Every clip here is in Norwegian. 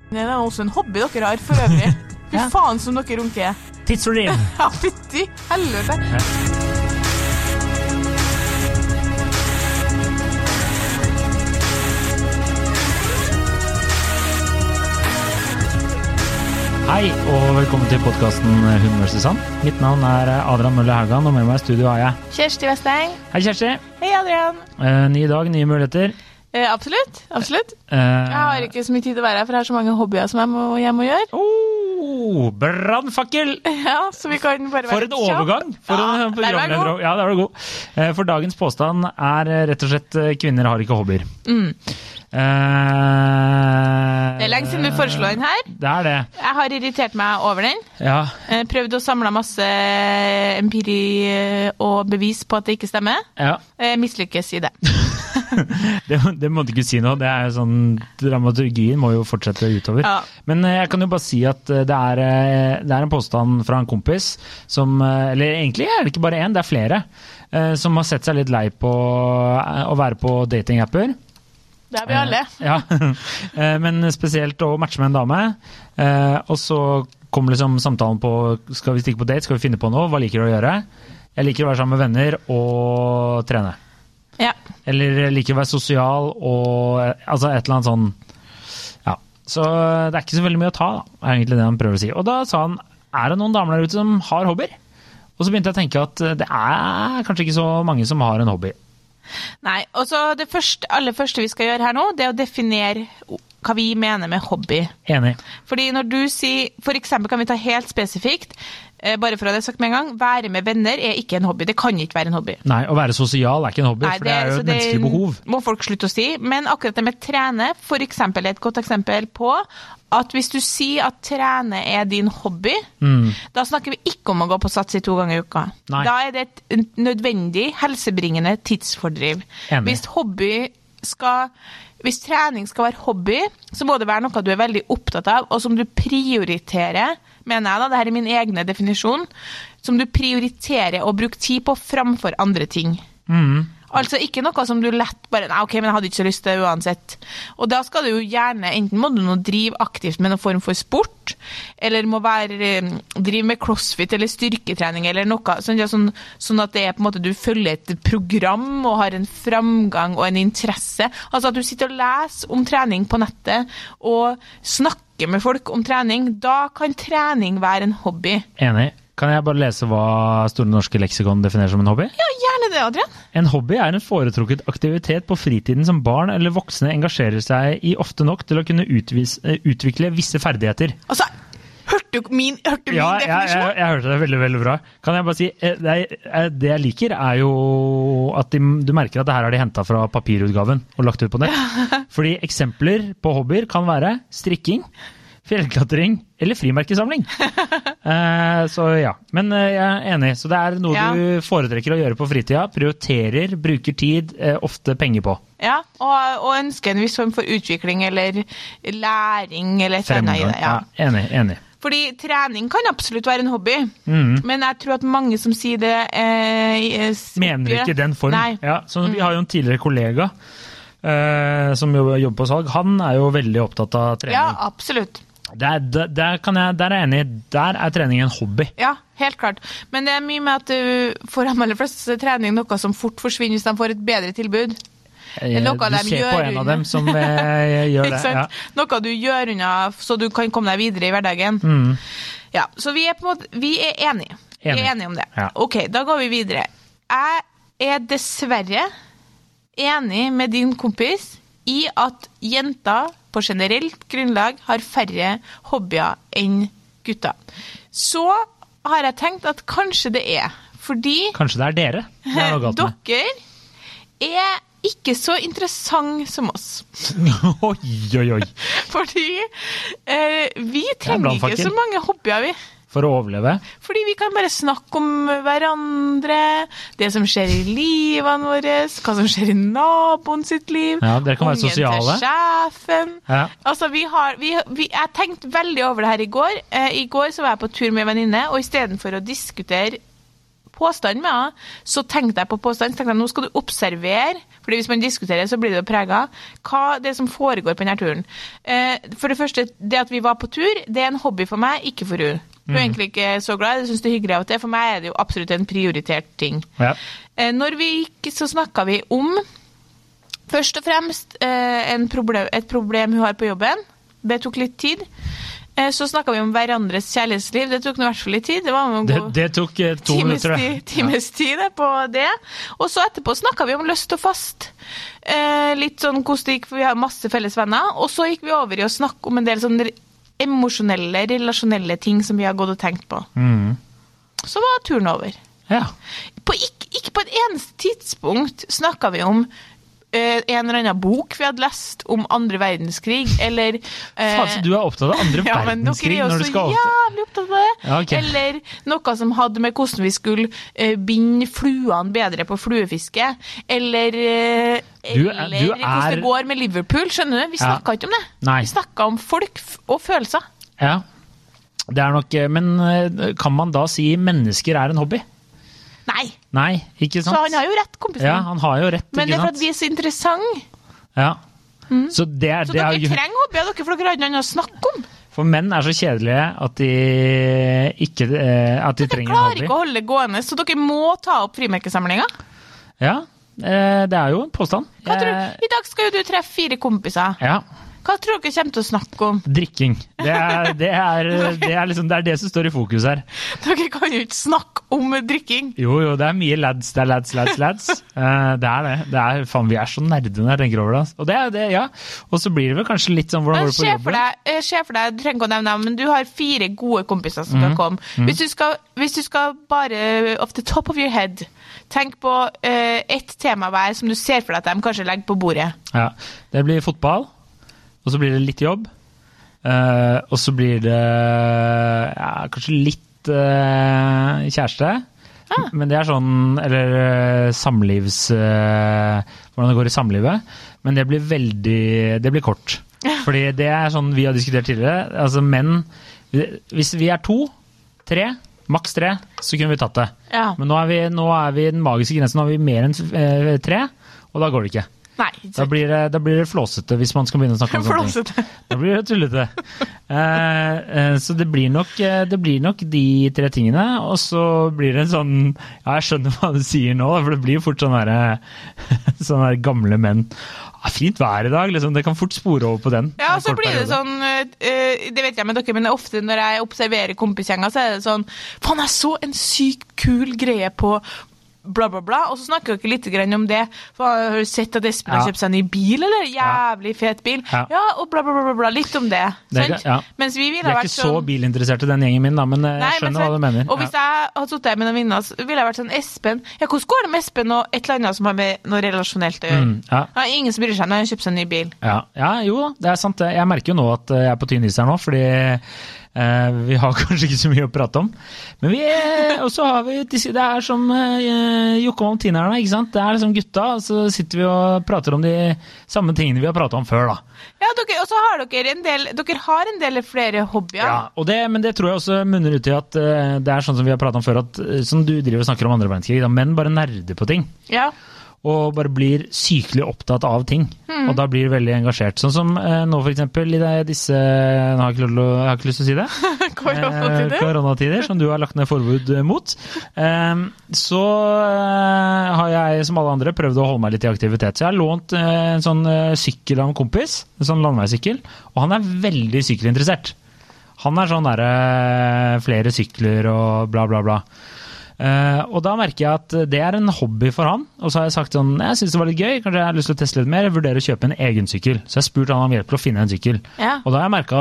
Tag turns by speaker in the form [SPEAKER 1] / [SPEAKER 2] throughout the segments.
[SPEAKER 1] Det også en hobby dere har for øvrig. Fy faen som dere runker.
[SPEAKER 2] Tidsfordriv.
[SPEAKER 1] Ja, fytti helvete.
[SPEAKER 2] Hei, og velkommen til podcasten Hun vs. Sand. Mitt navn Adrian Mølle Haugan, og med meg I studio har jeg
[SPEAKER 1] Kjersti Vesteng.
[SPEAKER 2] Hei Kjersti.
[SPEAKER 1] Hei Adrian.
[SPEAKER 2] Ny dag, nye muligheter.
[SPEAKER 1] Absolutt. Jeg har ikke så mye tid til å være her, for jeg har så mange hobbyer som jeg må hjem og gjøre.
[SPEAKER 2] Brannfakkel!
[SPEAKER 1] Ja, så vi kan bare være
[SPEAKER 2] For en overgang!
[SPEAKER 1] Der var jeg god.
[SPEAKER 2] Ja, der var du god. For dagens påstand rett og slett kvinner har ikke hobbyer.
[SPEAKER 1] Det lenge siden du foreslår den her.
[SPEAKER 2] Det det.
[SPEAKER 1] Jeg har irritert meg over den.
[SPEAKER 2] Ja.
[SPEAKER 1] Prøvd å samle masse empiri og bevis på at det ikke stemmer.
[SPEAKER 2] Ja.
[SPEAKER 1] Mislykkes I det.
[SPEAKER 2] Det må du ikke si noe. Det jo sånn, dramaturgien må jo fortsette utover. Ja. Men jeg kan jo bare si at det en påstand fra en kompis som, eller egentlig det ikke bare en, det flere, som har sett seg litt lei på å være på datingapper.
[SPEAKER 1] Det vi alle.
[SPEAKER 2] Ja, men spesielt å matche med en dame. Og så kommer liksom samtalen på, skal vi stikke på date, skal vi finne på noe, hva liker du å gjøre? Jeg liker å være sammen med venner og trene.
[SPEAKER 1] Ja.
[SPEAKER 2] Eller liker å være sosial og altså et eller annet sånn, ja. Så det ikke så veldig mye å ta, da, egentlig det han prøver å si. Og da sa han, det noen damer der ute som har hobbyer? Og så begynte jeg å tenke at det kanskje ikke så mange som har en hobby.
[SPEAKER 1] Nei, og så det aller første vi skal gjøre her nå, det å definere hva vi mener med hobby.
[SPEAKER 2] Enig.
[SPEAKER 1] Fordi når du sier, for eksempel kan vi ta helt spesifikt, bare for å ha det sagt med en gang, være med venner ikke en hobby, det kan ikke være en hobby.
[SPEAKER 2] Nei, å være sosial ikke en hobby, for det jo et menneskelig behov.
[SPEAKER 1] Det må folk slutte å si, men akkurat det med trene, for eksempel et godt eksempel på at hvis du sier at trene din hobby, da snakker vi ikke om å gå på sats I 2 ganger I uka.
[SPEAKER 2] Nei.
[SPEAKER 1] Da det et nødvendig, helsebringende tidsfordriv.
[SPEAKER 2] Enig.
[SPEAKER 1] Hvis trening skal være hobby, så må det være noe du veldig opptatt av, og som du prioriterer, mener jeg da, det her min egne definisjon, som du prioriterer å bruke tid på framfor andre ting. Altså ikke noe som du lett bare, nei, ok, men jeg hadde ikke så lyst til det uansett. Og da skal du jo gjerne, enten må du nå drive aktivt med noen form for sport, eller må drive med crossfit eller styrketrening eller noe, sånn at det på en måte du følger et program og har en framgang og en interesse. Altså at du sitter og leser om trening på nettet og snakker med folk om trening, da kan trening være en hobby.
[SPEAKER 2] Enig. Kan jeg bare lese hva Store Norske Leksikon definerer som en hobby?
[SPEAKER 1] Ja, gjerne det, Adrian. En
[SPEAKER 2] hobby en foretrukket aktivitet på fritiden som barn eller voksne engasjerer seg I ofte nok til å kunne utvikle visse ferdigheter.
[SPEAKER 1] Altså, hørte du min definisjon?
[SPEAKER 2] Ja, jeg hørte det veldig, veldig bra. Kan jeg bare si, det jeg liker jo at du merker at det her har de hentet fra papirutgaven og lagt ut på nett. Fordi eksempler på hobbyer kan være strikking, fjellklatring eller frimerkesamling. Så ja, men jeg enig. Så det noe du foretrekker å gjøre på fritida, prioriterer, bruker tid, ofte penger på.
[SPEAKER 1] Ja, og ønsker en viss form for utvikling eller læring eller et eller annet I det.
[SPEAKER 2] Ja, enig.
[SPEAKER 1] Fordi trening kan absolutt være en hobby, men jeg tror at mange som sier det
[SPEAKER 2] mener ikke den form.
[SPEAKER 1] Nei.
[SPEAKER 2] Ja, så vi har jo en tidligere kollega som jobber på salg. Han jo veldig opptatt av trening.
[SPEAKER 1] Ja, absolutt.
[SPEAKER 2] Der jeg enig, der trening en hobby.
[SPEAKER 1] Ja, helt klart. Men det mye med at du får aller flest trening noe som fort forsvinner hvis de får et bedre tilbud.
[SPEAKER 2] Du ser på en av dem som gjør det. Ja.
[SPEAKER 1] Noe du gjør unna, så du kan komme deg videre I hverdagen. Ja, så vi enige. Vi enige om det.
[SPEAKER 2] Ja.
[SPEAKER 1] Ok, da går vi videre. Jeg dessverre enig med din kompis I at jenter på generelt grunnlag har færre hobbyer enn gutter. Så har jeg tenkt at kanskje det fordi
[SPEAKER 2] kanskje det dere
[SPEAKER 1] dere ikke så interessant som oss.
[SPEAKER 2] Oi.
[SPEAKER 1] Fordi vi trenger ikke så mange hobbyer vi.
[SPEAKER 2] For å overleve?
[SPEAKER 1] Fordi vi kan bare snakke om hverandre, det som skjer I livene våre, hva som skjer I naboen sitt liv.
[SPEAKER 2] Ja, dere kan være sosiale.
[SPEAKER 1] Ungen til sjefen.
[SPEAKER 2] Ja.
[SPEAKER 1] Altså, jeg tenkte veldig over det her I går. I går så var jeg på tur med venninne, og I stedet for å diskutere påstand med det, så tenkte jeg på påstand, så tenkte jeg, nå skal du observere, fordi hvis man diskuterer, så blir det jo preget, hva det som foregår på denne turen. For det første, det at vi var på tur, det er en hobby for meg, ikke for hun. Hun er egentlig ikke så glad, jeg synes det er hyggelig av det. For meg er det jo absolutt en prioritert ting.
[SPEAKER 2] Ja.
[SPEAKER 1] Når vi gikk, så snakket vi om, først og fremst, et problem hun har på jobben. Det tok litt tid. Så snakket vi om hverandres kjærlighetsliv. Det tok i hvert fall litt tid.
[SPEAKER 2] Det tok 2 minutter.
[SPEAKER 1] Times tid på det. Og så etterpå snakket vi om lyst og fast. Litt sånn hvordan det gikk, for vi har masse felles venner. Og så gikk vi over i å snakke om en del sånne emosjonelle, relasjonelle ting som vi har gått og tenkt på. Så var turen over.
[SPEAKER 2] Ja.
[SPEAKER 1] Ikke på et eneste tidspunkt snakket vi om en eller annen bok vi hadde lest om andre verdenskrig, eller...
[SPEAKER 2] Så du er opptatt av andre verdenskrig når du skal...
[SPEAKER 1] Ja, men dere er også jævlig opptatt av det.
[SPEAKER 2] Ja, okay.
[SPEAKER 1] Eller noe som hadde med hvordan vi skulle binde fluene bedre på fluefiske, eller hvordan det går med Liverpool, skjønner du? Vi snakket ikke om det.
[SPEAKER 2] Nei.
[SPEAKER 1] Vi snakket om folk og følelser.
[SPEAKER 2] Ja, det er nok... Men kan man da si mennesker er en hobby? Nei, ikke sant?
[SPEAKER 1] Så han har jo rett, kompisen.
[SPEAKER 2] Ja, han har jo rett, ikke sant?
[SPEAKER 1] Men det er for at vi er så interessant.
[SPEAKER 2] Ja. Så dere
[SPEAKER 1] trenger hobbyer, dere, for dere har noe å snakke om.
[SPEAKER 2] For menn er så kjedelige at de ikke trenger en hobby.
[SPEAKER 1] Dere klarer ikke å holde det gående, så dere må ta opp frimerkesamlinger.
[SPEAKER 2] Ja, det er jo en påstand.
[SPEAKER 1] Hva tror du? I dag skal jo du treffe 4 kompiser.
[SPEAKER 2] Ja.
[SPEAKER 1] Hva tror dere kommer til å snakke om?
[SPEAKER 2] Drikking. Det er liksom, det er det som står i fokus her.
[SPEAKER 1] Dere kan jo ikke snakke om drikking.
[SPEAKER 2] Jo, det er mye lads. Det er lads. Det er det. Faen, vi er så nerde når jeg tenker over det. Og det er det, ja. Og så blir det vel kanskje litt sånn, hvordan går det på jobben?
[SPEAKER 1] Se for deg, du trenger ikke å nevne dem, men du har 4 gode kompiser som skal komme. Hvis du skal bare, off the top of your head, tenk på et tema hver som du ser for deg at de kanskje legger på bordet. Ja,
[SPEAKER 2] det blir fotball. Og så blir det litt jobb, og så blir det kanskje litt kjæreste, men det er sånn, eller hvordan det går i samlivet, men det blir kort. Fordi det er sånn vi har diskutert tidligere, altså menn, hvis vi er 2, 3, maks 3, så kunne vi tatt det. Ja. Men nå er vi den magiske grensen, nå er vi mer enn 3, og da går det ikke.
[SPEAKER 1] Nei,
[SPEAKER 2] da blir det flåsete hvis man skal begynne å snakke om sånne ting. Da blir det tullete. Så det blir nok de 3 tingene, og så blir det en sånn, ja, jeg skjønner hva du sier nå, for det blir fort sånne gamle menn. Fint vær i dag, liksom. Det kan fort spore over på den.
[SPEAKER 1] Ja, så blir det sånn, det vet jeg med dere, men ofte når jeg observerer kompisgjenger, så er det sånn, faen, jeg så en sykt kul greie på bla bla bla, og så snakker dere litt grann om det. Har du sett at Espen har kjøpt seg en ny bil, eller? Jævlig fet bil. Ja, og bla bla bla bla, litt om det. Mens vi ville vært sånn...
[SPEAKER 2] ikke så bilinteresserte den gjengen min da, men jeg skjønner hva du mener.
[SPEAKER 1] Og hvis jeg hadde suttet her med noen venner, så ville jeg vært sånn, Espen, hvordan går det med Espen og et eller annet som har med noe relasjonelt å gjøre? Det er ingen som bryr seg når han kjøper seg en ny bil. Ja, jo da, det er sant. Jeg merker jo nå at jeg er på tynn is her nå, fordi vi har kanskje ikke så mye å prate om. Men og så har vi, det er som Jokke og Tina, ikke sant? Det er liksom gutta, og så sitter vi og prater om de samme tingene vi har pratet om før da. Ja, og så har dere har en del flere hobbyer. Ja, men det tror jeg også munner ut i at det er sånn som vi har pratet om før, at som du driver og snakker om andre verdenskrig, menn bare nerder på ting. Ja. Og bare blir sykelig opptatt av ting. Og da blir veldig engasjert. Sånn som nå for eksempel i disse, jeg har ikke lyst til å si det, koronatider, som du har lagt ned forbud mot, så har jeg som alle andre prøvd å holde meg litt i aktivitet. Så jeg har lånt en sånn sykkel av en kompis, en sånn landveissykkel, og han er veldig sykkelinteressert. Han er sånn der flere sykler og bla bla bla. Og da merker jeg at det er en hobby for han, og så har jeg sagt sånn, jeg synes det var litt gøy, kanskje jeg har lyst til å teste litt mer, jeg vurderer å kjøpe en egen sykkel, så jeg spurte han om hjelp til å finne en sykkel. Og da har jeg merket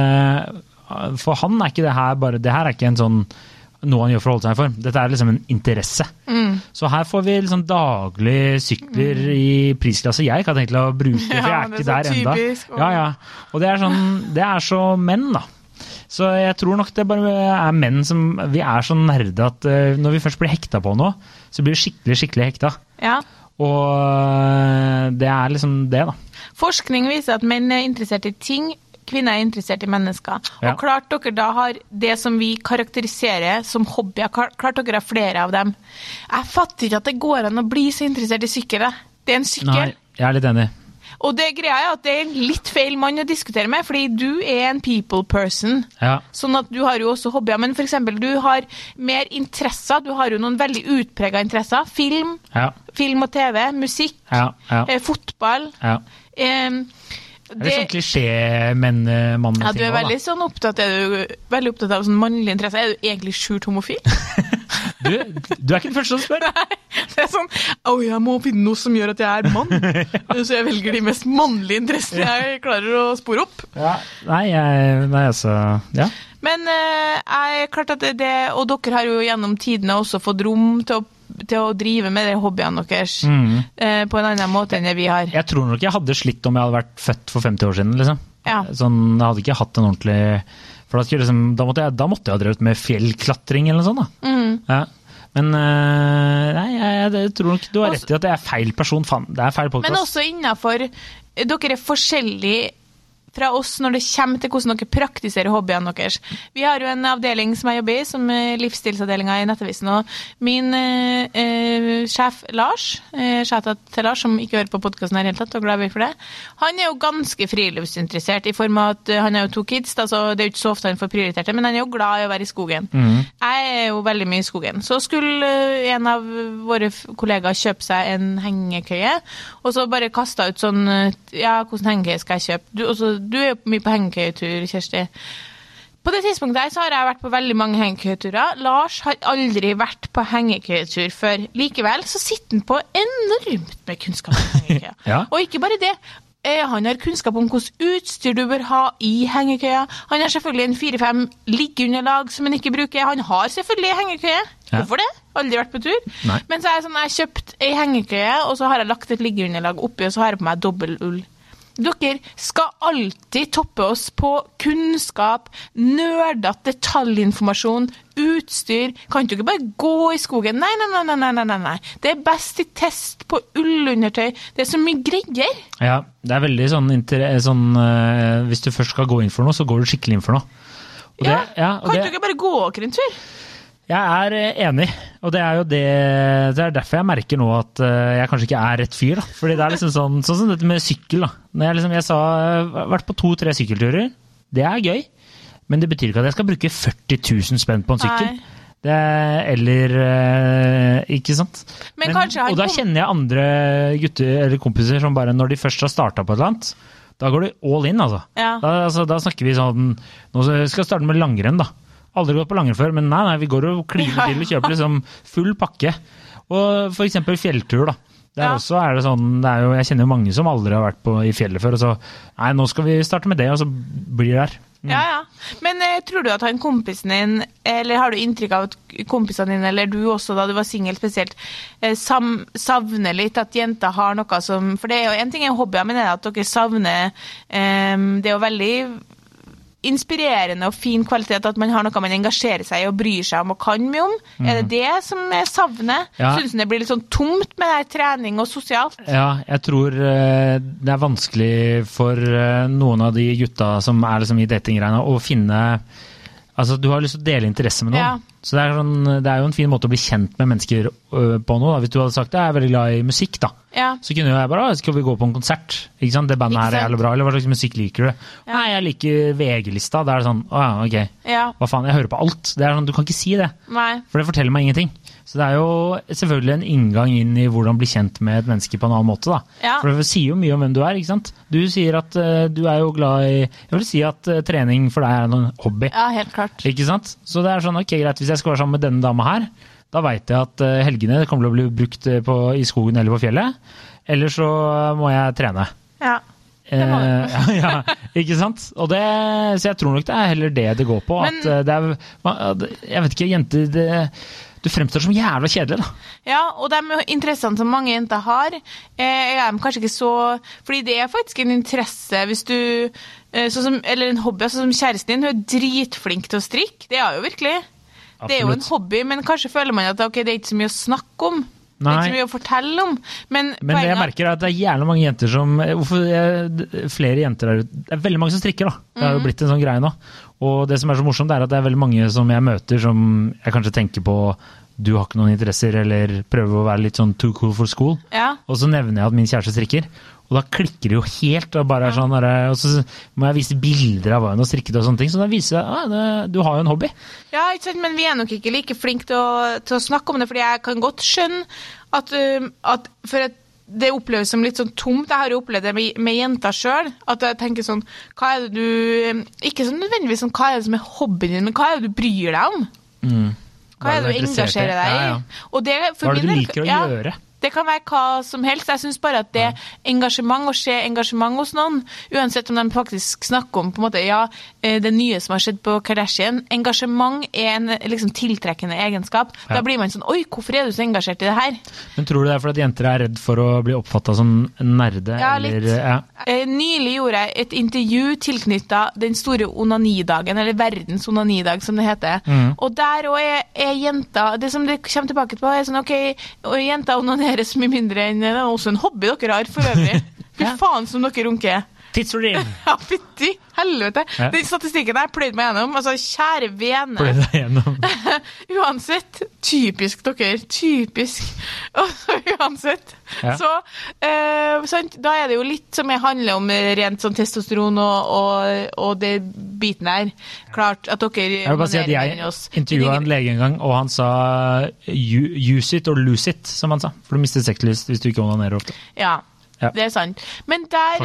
[SPEAKER 1] at for han er ikke det her er ikke en sånn noe han gjør for å holde seg for, dette er liksom en interesse. Så her får vi liksom daglig sykler i prisklasse jeg kan tenke til å bruke, for jeg er ikke der enda. Og det er så menn da. Så jeg tror nok det bare er menn som, vi er så nerde at når vi først blir hekta på noe, så blir det skikkelig hekta. Ja. Og det er liksom det da. Forskning viser at menn er interessert i ting kvinner er interessert i mennesker.
[SPEAKER 2] Ja.
[SPEAKER 1] Og klart dere da har det som vi karakteriserer som hobbyer, klart dere har flere av dem. Jeg fatter ikke at det går an å bli så interessert i sykkel. Det er en sykkel.
[SPEAKER 2] Nei, jeg er litt enig.
[SPEAKER 1] Og det greia er at det er litt feil mann å diskutere med, fordi du er en people person.
[SPEAKER 2] Ja.
[SPEAKER 1] Sånn at du har jo også hobbyer, men for eksempel du har mer interesser, du har jo noen veldig utpreget interesser. Film, film og TV, musikk, fotball.
[SPEAKER 2] Ja. Det er sånn klisjé-mann-ting.
[SPEAKER 1] Ja, du er veldig sånn veldig opptatt av sånn mannlig interesse. Er du egentlig skjult homofil?
[SPEAKER 2] Du er ikke den første som spør.
[SPEAKER 1] Nei, det er sånn, jeg må finne noe som gjør at jeg er mann. Så jeg velger de mest mannlige interessene jeg klarer å spore opp.
[SPEAKER 2] Ja. Nei, altså, ja.
[SPEAKER 1] Men jeg klart at det, og dere har jo gjennom tidene også fått rom til å drive med de hobbyene deres på en annen måte enn det vi har.
[SPEAKER 2] Jeg tror nok jeg hadde slitt om jeg hadde vært født for 50 år siden, liksom.
[SPEAKER 1] Ja.
[SPEAKER 2] Sånn, jeg hadde ikke hatt en ordentlig... For da måtte jeg ha drevet med fjellklatring eller noe sånt da. Ja. Men nei, jeg tror nok du har rett i at det er feil person. Det er feil podcast.
[SPEAKER 1] Men også innenfor, dere er forskjellige fra oss når det kommer til hvordan dere praktiserer hobbyene deres. Vi har jo en avdeling som jeg jobber i, som er livsstilsavdelingen i Nettavisen, og min sjef Lars, sjefet til Lars, som ikke hører på podcasten her helt tatt, og glad for det, han er jo ganske friluftsinteressert, i form av at han har jo 2 kids, så det er jo ikke så ofte han får prioritert det, men han er jo glad i å være i skogen. Jeg er jo veldig mye i skogen. Så skulle en av våre kollegaer kjøpe seg en hengekøye, og så bare kastet ut sånn, hvordan hengekøye skal jeg kjøpe? Du er jo mye på hengekøyetur, Kjersti. På det tidspunktet her så har jeg vært på veldig mange hengekøyeturer. Lars har aldri vært på hengekøyetur før. Likevel så sitter han på enormt med kunnskap om hengekøya.
[SPEAKER 2] Ja.
[SPEAKER 1] Og ikke bare det. Han har kunnskap om hvordan utstyr du bør ha i hengekøya. Han har selvfølgelig en 4-5 liggeunderlag som han ikke bruker. Han har selvfølgelig hengekøye. Hvorfor det? Aldri vært på tur.
[SPEAKER 2] Nei.
[SPEAKER 1] Men så er det sånn, jeg har kjøpt en hengekøye, og så har jeg lagt et liggeunderlag oppi, og så har jeg på meg dobbel ull. Dere skal alltid toppe oss på kunnskap, nerdet detaljinformasjon, utstyr. Kan du ikke bare gå i skogen? Nei. Det er best i test på ullundertøy. Det er så mye greier. Ja,
[SPEAKER 2] det er veldig sånn hvis du først skal gå inn for noe, så går du skikkelig inn for noe. Og
[SPEAKER 1] kan du ikke bare gå åker en tur?
[SPEAKER 2] Jeg er enig, og det er jo det er derfor jeg merker nå at jeg kanskje ikke er rett fyr da, fordi det er liksom sånn som dette med sykkel da. Når jeg har vært på 2-3 sykkelturer, det er gøy, men det betyr ikke at jeg skal bruke 40 000 spenn på en sykkel. Ikke sant? Og da kjenner jeg andre gutter eller kompiser som bare når de først har startet på et eller annet, da går de all in altså. Ja. Da snakker vi sånn, nå skal jeg starte med langrenn da. Aldri gått på langrenn før, men nei, vi går og kliner til og kjøper liksom full pakke. Og for eksempel fjelltur da. Også er det sånn, jeg kjenner jo mange som aldri har vært i fjellet før, og så, nei, nå skal vi starte med det, og så blir det der.
[SPEAKER 1] Ja. Men tror du at han kompisen din, eller har du inntrykk av at kompisene dine, eller du også da du var single spesielt, savner litt at jenter har noe som, for det er jo en ting er hobbyer, men det er at dere savner, det er jo veldig inspirerende og fin kvalitet at man har noe man engasjerer seg i og bryr seg om og kan mye om. Er det det som jeg savner? Synes du det blir litt sånn tomt med det trening og sosialt? Ja, jeg tror det er vanskelig for noen av de gutta som er liksom i datinggreiene å finne, altså du har lyst til å dele interesse med noen. Så det er jo en fin måte å bli kjent med mennesker på noe. Hvis du hadde sagt, jeg er veldig glad i musikk da. Så kunne jo jeg bare, skal vi gå på en konsert? Ikke sant? Det bandet her er jævlig bra, eller hva slags musikk liker du? Nei, jeg liker VG-lista. Da er det sånn, ok, hva faen, jeg hører på alt. Det er sånn, du kan ikke si det. For det forteller meg ingenting. Så det er jo selvfølgelig en inngang inn i hvordan bli kjent med et menneske på en annen måte da. For det sier jo mye om hvem du er, ikke sant? Du sier at du er jo glad i, jeg vil si at trening for deg er en hobby. Ja, helt klart. Ikke sant? Så det er sånn, ok, greit, hvis jeg skal være sammen med denne dama her, da vet jeg at helgene kommer til å bli brukt i skogen eller på fjellet, eller så må jeg trene. Ja. Ikke sant? Og så jeg tror nok det er heller det går på. Men, at det er, jeg vet ikke, jenter, du fremstår som jævla kjedelig da. Ja, og de interessene som mange jenter har, er kanskje ikke så, fordi det er faktisk en interesse hvis du, eller en hobby, sånn som kjæresten din, hun er dritflink til å strikke, det er jo virkelig. Absolutt. Det er jo en hobby, men kanskje føler man at det er ikke så mye å snakke om. Det er ikke så mye å fortelle om. Men
[SPEAKER 2] det jeg merker er at det er jævlig mange jenter som... flere jenter der ute... Det er veldig mange som strikker da. Det har jo blitt en sånn greie nå. Og det som er så morsomt er at det er veldig mange som jeg møter som jeg kanskje tenker på du har ikke noen interesser, eller prøver å være litt sånn too cool for school. Ja. Og så nevner jeg at min kjæreste strikker. Og da klikker det jo helt, og bare sånn, og så må jeg vise bilder av hva hun har strikket og sånne ting, så da viser jeg, du har jo en hobby.
[SPEAKER 1] Ja, ikke sant, men vi er nok ikke like flinke til å snakke om det, fordi jeg kan godt skjønne at for at det oppleves som litt sånn tomt. Jeg har jo opplevd det med jenter selv, at jeg tenker sånn, hva er det du, ikke sånn nødvendigvis sånn, hva er det som er hobbyen din, men hva er det du bryr deg om? Hva er det du engasjerer deg i? Og det, for
[SPEAKER 2] hva er det du liker å gjøre?
[SPEAKER 1] Det kan være hva som helst. Jeg synes bare at det engasjement, å se engasjement hos noen, uansett om de faktisk snakker om på en måte, det nye som har skjedd på Kardashian, engasjement er en liksom tiltrekkende egenskap. Da blir man sånn, oi, hvorfor er du så engasjert i det her?
[SPEAKER 2] Men tror du det er fordi at jenter er redd for å bli oppfattet som nerde?
[SPEAKER 1] Ja, litt. Nylig gjorde jeg et intervju tilknyttet den store onanidagen, eller verdens onanidag, som det heter. Og der også er jenter, det som det kommer tilbake på, er sånn, ok, og jenter onanerer så mye mindre enn det er også en hobby dere har for øvrig. Fy faen som dere runker.
[SPEAKER 2] Tidsordin!
[SPEAKER 1] Ja, fytti, helvete. Den statistikken jeg pløyd meg gjennom, altså kjære vene.
[SPEAKER 2] Pløyd deg gjennom.
[SPEAKER 1] Uansett, typisk dere, typisk. Uansett. Ja. Så, sant, da er det jo litt som handler om rent sånn testosteron og det biten der. Klart at dere...
[SPEAKER 2] Jeg vil bare si at jeg intervjuet en lege en gang, og han sa use it or lose it, som han sa. For du mister sexlyst hvis du ikke onanerer ofte.
[SPEAKER 1] Ja. Det er sant. Men der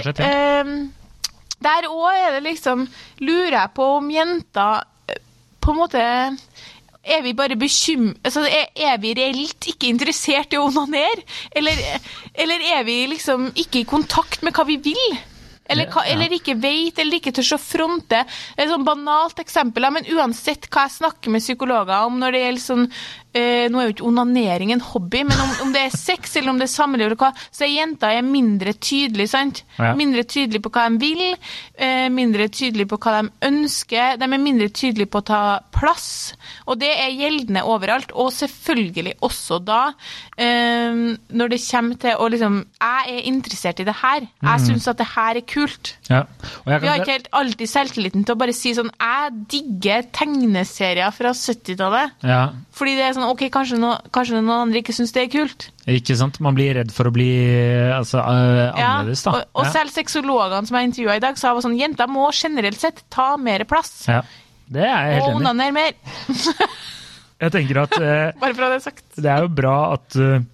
[SPEAKER 1] der også er det liksom, lurer jeg på om jenter på en måte, er vi bare bekymret, altså er vi reelt ikke interessert i å onanere? Eller er vi liksom ikke i kontakt med hva vi vil? Eller ikke vet, eller ikke tør å fronte. Det er et sånn banalt eksempel, men uansett hva jeg snakker med psykologer om når det gjelder sånn, nå er jo ikke onanering en hobby, men om det er sex eller om det er samliv eller hva, så er jenter mindre tydelige, sant? Ja. Mindre tydelige på hva de vil, mindre tydelige på hva de ønsker, de er mindre tydelige på å ta plass, og det er gjeldende overalt, og selvfølgelig også da, når det kommer til å liksom, jeg er interessert i det her, jeg synes at det her er kult. Ja. Vi har ikke helt alltid selvtilliten til å bare si sånn, jeg digger tegneserier fra 70-tallet, fordi det er sånn, ok, kanskje noen andre ikke synes det er kult.
[SPEAKER 2] Ikke sant? Man blir redd for å bli annerledes da.
[SPEAKER 1] Og selv sexologene som jeg intervjuet i dag sa sånn, jenter må generelt sett ta mer plass.
[SPEAKER 2] Ja, det er jeg helt enig.
[SPEAKER 1] Og onanere mer.
[SPEAKER 2] Jeg tenker at
[SPEAKER 1] bare for å ha det sagt.
[SPEAKER 2] Det er jo bra at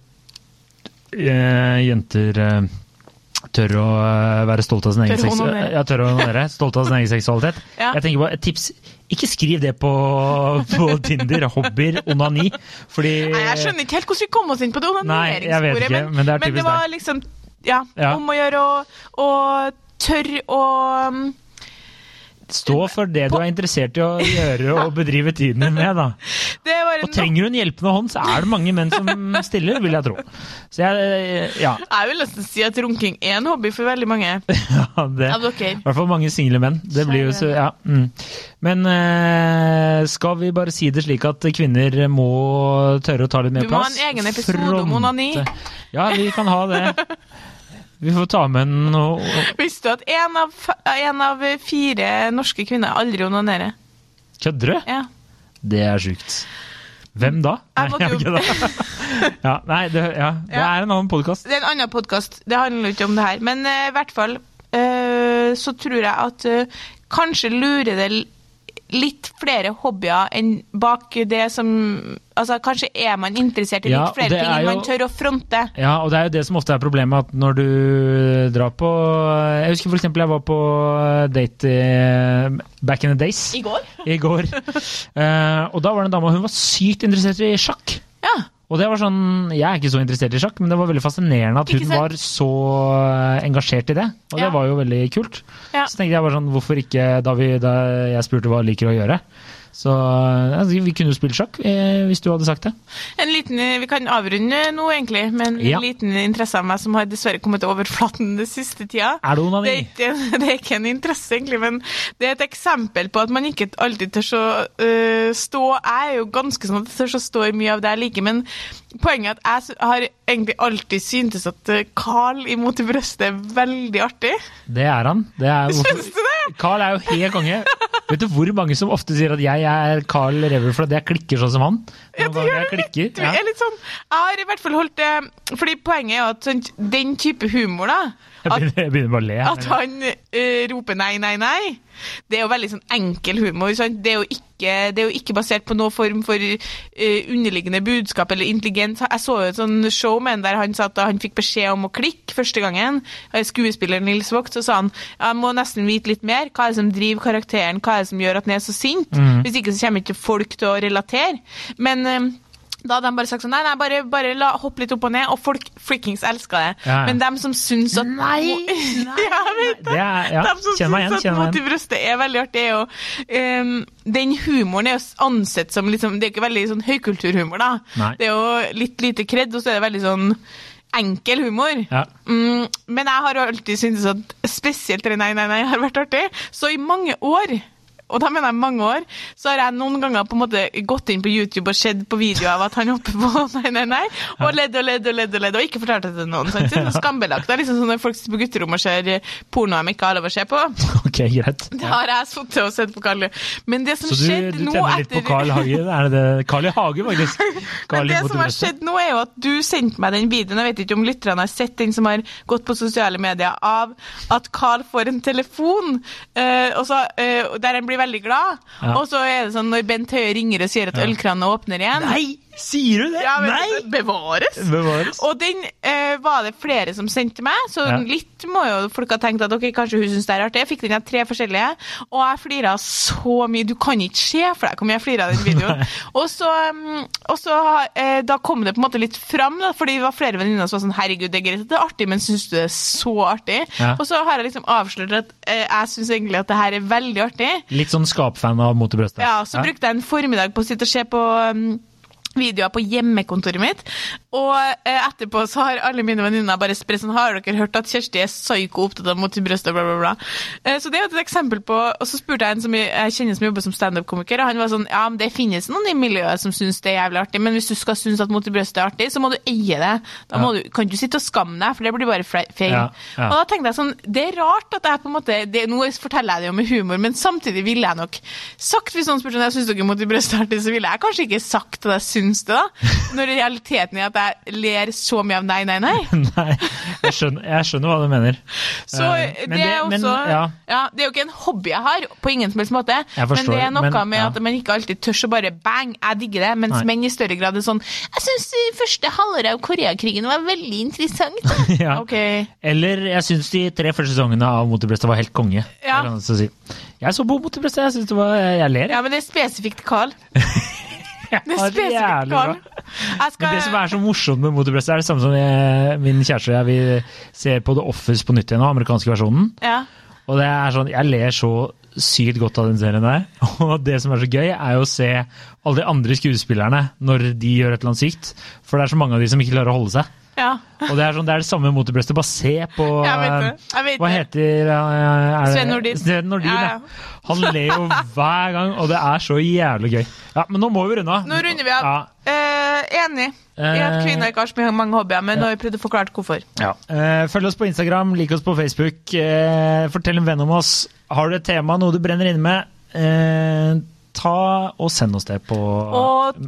[SPEAKER 2] jenter tør å være stolt av sin egen seksualitet. Ja, tør å onanere. Stolt av sin egen seksualitet. Ja. Jeg tenker på et tips. Ikke skriv det på Tinder, hobbyer, onani, fordi...
[SPEAKER 1] Nei, jeg skjønner ikke helt hvordan vi kom oss inn på det onaneringssporet.
[SPEAKER 2] Nei, jeg vet ikke, men det er typisk
[SPEAKER 1] det var liksom, om å gjøre å tørre å...
[SPEAKER 2] Stå for det du er interessert i å gjøre og bedrive tiden din med, da. Og trenger du en hjelpende hånd, så er det mange menn som stiller, vil jeg tro. Så
[SPEAKER 1] jeg vil nesten si at runking er en hobby for veldig mange.
[SPEAKER 2] Ja, det. I hvert fall mange single menn. Det blir jo så, Men skal vi bare si det slik at kvinner må tørre å ta litt mer plass?
[SPEAKER 1] Du må ha en egen episode om onani.
[SPEAKER 2] Ja, vi kan ha det. Vi får ta med noe...
[SPEAKER 1] Visste du at en av 4 norske kvinner aldri onanerer?
[SPEAKER 2] Kødder du?
[SPEAKER 1] Ja.
[SPEAKER 2] Det er sykt. Hvem da? Det er en annen podcast.
[SPEAKER 1] Det er en annen podcast. Det handler ikke om det her. Men i hvert fall så tror jeg at kanskje lurer det litt flere hobbyer enn bak det som... Altså, kanskje er man interessert i litt flere ting man tør å fronte.
[SPEAKER 2] Ja, og det er jo det som ofte er problemet, at når du drar på... Jeg husker for eksempel jeg var på date back in the days. I går. Og da var det en dame, og hun var sykt interessert i sjakk. Ja. Og det var sånn, jeg er ikke så interessert i sjakk, men det var veldig fascinerende at hun var så engasjert i det. Og det var jo veldig kult. Ja. Så tenkte jeg bare sånn, hvorfor ikke, da jeg spurte hva liker å gjøre, Så altså, vi kunne jo spilt sjakk, hvis du hadde sagt det.
[SPEAKER 1] Vi kan avrunde nå egentlig, men en liten interesse av meg som har dessverre kommet til overflaten det siste tida.
[SPEAKER 2] Er det onani?
[SPEAKER 1] Det er ikke en interesse egentlig, men det er et eksempel på at man ikke alltid tør å stå. Jeg er jo ganske sånn at jeg tør å stå i mye av det jeg liker, men poenget er at jeg har egentlig alltid syntes at Carl i Mot i brøstet er veldig artig. Det er han.
[SPEAKER 2] Synes du det? Carl er jo helt konge. Vet du hvor mange som ofte sier at jeg er Carl Rever, for at jeg klikker sånn som han?
[SPEAKER 1] Ja, du gjør det. Du er litt sånn, jeg har i hvert fall holdt det, fordi poenget er at sånn, den type humor da,
[SPEAKER 2] jeg begynner bare å le.
[SPEAKER 1] At han roper nei, nei, nei. Det er jo veldig sånn enkel humor. Sant? Det er jo ikke basert på noen form for underliggende budskap eller intelligens. Jeg så jo et sånn show med han der han sa at han fikk beskjed om å klikke første gangen. Skuespilleren Nils Vogt, så sa han, jeg må nesten vite litt mer. Hva er det som driver karakteren? Hva er det som gjør at han er så sint? Hvis ikke så kommer ikke folk til å relatere. Men da hadde de bare sagt sånn, nei, bare hopp litt opp og ned, og folk freakings elsker det. Ja. Men dem som syns at... Nei. Ja, vet du. Dem som syns at Mot i brøstet er veldig artig, er jo... den humoren er jo ansett som liksom, det er ikke veldig sånn høykulturhumor da. Nei. Det er jo litt lite kredd, og så er det veldig sånn enkel humor. Ja. Men jeg har jo alltid syntes at spesielt nei, nei, nei har vært artig. Så i mange år... Og da mener jeg mange år, så har jeg noen ganger på en måte gått inn på YouTube og sett på videoer av at han hopper på nei, og ledd, og ikke fortalt det til noen, sant? Det er skambelagt. Det er liksom sånn når folk sitter på gutterom og ser porno de ikke har lov å se på.
[SPEAKER 2] Ok, greit.
[SPEAKER 1] Det har jeg suttet og sett på Carl. Men det som skjedde nå etter... Så du tenner litt på Carl Hagen? Er det Carl I Hagen, faktisk? Men det som har skjedd nå er jo at du sendte meg den videoen, jeg vet ikke om lytterne har sett den som har gått på sosiale medier, av at Carl får en telefon, og så, der han blir veldig glad, og så er det sånn når Bent Høie ringer og sier at ølkranen åpner igjen.
[SPEAKER 2] Nei, sier du det?
[SPEAKER 1] Ja, men
[SPEAKER 2] nei!
[SPEAKER 1] Bevares. Og den var det flere som sendte meg, så litt må jo folk ha tenkt at ok, kanskje hun synes det er artig. Jeg fikk den av 3 forskjellige, og jeg fliret så mye. Du kan ikke se for deg hvor mye jeg fliret av den videoen. og så da kom det på en måte litt fram, da, fordi det var flere venninner som var sånn, herregud, det er greit, det er artig, men synes du det er så artig? Ja. Og så har jeg liksom avslørt at jeg synes egentlig at det her er veldig artig.
[SPEAKER 2] Litt sånn skapfan av Mot i brøstet.
[SPEAKER 1] Ja, så brukte jeg en formiddag på å sitte og se på videoer på hjemmekontoret mitt, og etterpå så har alle mine venninner bare spredt sånn, har dere hørt at Kjersti er psyko opptatt av Mot i brøstet, bla bla bla. Så det er jo et eksempel på, og så spurte jeg en som jeg kjenner som jobber som stand-up-komiker, og han var sånn, ja, men det finnes noen i miljøet som synes det er jævlig artig, men hvis du skal synes at Mot i brøstet er artig, så må du eie det. Da må kan du sitte og skamme deg, for det blir bare feil. Og da tenkte jeg sånn, det er rart at jeg på en måte, nå forteller jeg det jo med humor, men samtidig ville jeg nok sagt, hvis noen spurte om jeg synes dere Mot i brøstet er artig, så ville jeg kanskje ikke sagt at jeg synes det da, når realiteten er at jeg ler så mye av nei, nei, nei.
[SPEAKER 2] Nei, jeg skjønner hva du mener.
[SPEAKER 1] Så det er også, det er jo ikke en hobby jeg har, på ingen som helst måte, men det er noe med at man ikke alltid tør så bare bang, jeg digger det, mens menn i større grad er sånn, jeg synes første halvår av Koreakrigen var veldig interessant.
[SPEAKER 2] Ja. Okay. Eller jeg synes de 3 første sesongene av Mot i brøstet var helt konge. Ja. Jeg så på Mot i brøstet, jeg synes det var, jeg ler.
[SPEAKER 1] Ja, men det er spesifikt Carl.
[SPEAKER 2] Det er spesifikt Carl. Men det som er så morsomt med Mot i brøstet er det samme som min kjæreste og jeg, vi ser på The Office på nytt igjen nå, amerikanske versjonen. Ja. Og det er sånn, jeg ler så sykt godt av den serien der. Og det som er så gøy er jo å se alle de andre skuespillerne når de gjør et eller annet sykt. For det er så mange av de som ikke klarer å holde seg. Ja. Og det er det samme Mot i brøstet, bare se på
[SPEAKER 1] jeg vet
[SPEAKER 2] hva heter
[SPEAKER 1] Sven Nordin.
[SPEAKER 2] Sven Nordin, ja. Han ler jo hver gang, og det er så jævlig gøy. Ja, men nå må vi runde av.
[SPEAKER 1] Nå runder vi av. Enig i at kvinner ikke har så mye mange hobbyer, men nå har vi prøvd å forklare hvorfor.
[SPEAKER 2] Ja. Følg oss på Instagram, lik oss på Facebook, fortell en venn om oss. Har du et tema, noe du brenner inne med, ta og send oss det på...
[SPEAKER 1] Og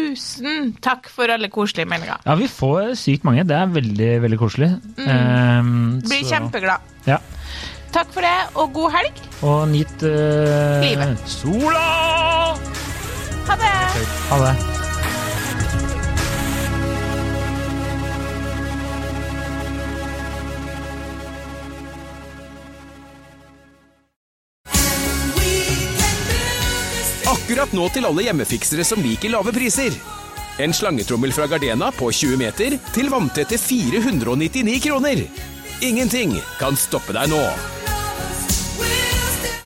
[SPEAKER 1] tusen takk for alle koselige meldinger.
[SPEAKER 2] Ja, vi får sykt mange. Det er veldig, veldig koselig.
[SPEAKER 1] Blir kjempeglad.
[SPEAKER 2] Ja.
[SPEAKER 1] Takk for det, og god helg.
[SPEAKER 2] Og nyt
[SPEAKER 1] livet.
[SPEAKER 2] Sola!
[SPEAKER 1] Ha det!
[SPEAKER 2] Ha det.
[SPEAKER 3] Akkurat nå til alle hjemmefiksere som liker lave priser. En slangetrommel fra Gardena på 20 meter til vanntette 499 kroner. Ingenting kan stoppe deg nå.